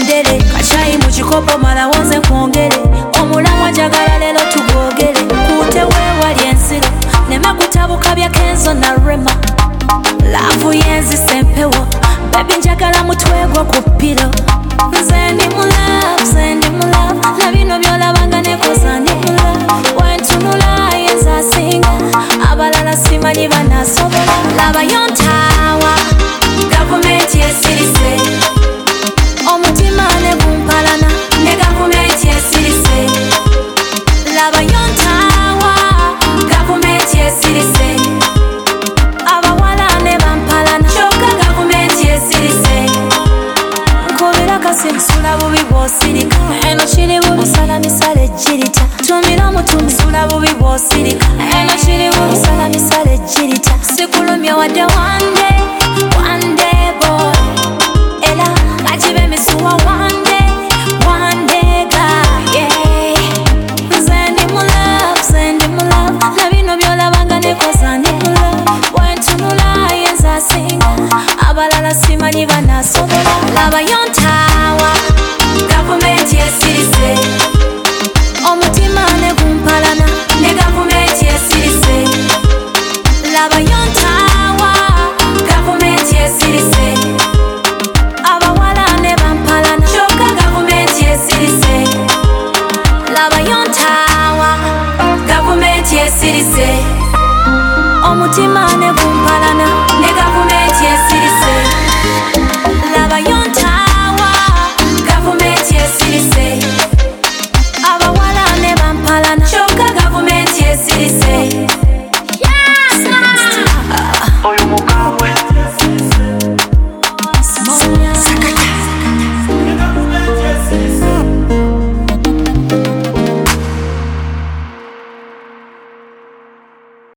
mudere kachayi mu kikopo mala wonze kwongere omulamwa njagala lero tugwogere kute weewali ensiro nema kutabuka bya Kenzo na Rema laavu yenzi sempewo baby njagala mutwegwa ku pilo nze ndi mu love na bino byolabanga nekoza ndi mu love wentunula yenza asinga abalala simanyi banasobola laba yontawa gavumenti esirise omutima ne gumpalana ne gavumenti esirise laba yontawa gavumenti esirise abawala ne bampalana kyokka gavumenti esirise nkubira kasi nsula bubi bw'osirika eno kiri bubi osala misala ejjirita tumira omutumi nsula bubi bw'osirika eno kiri bubi osala misala ejjirita sikulumya wadde one day boy era kajibe misuwa one day guy yeah. Nze ndi mu love na bino byolabanga nekoza ndi mu love wentunula yenza asinga abalala simanyi banasobola laba yontawa gavumenti esirise omutima ne gumpalana ne gavumenti esirise laba yontawa gavumenti esirise abawala ne bampalana kyokka gavumenti esirise laba yontawa gavumenti esirise omutima ne gumpalana ne gavumenti esirise laba yontawa gavumenti esirise abawala ne bampalana kyokka gavumenti esirise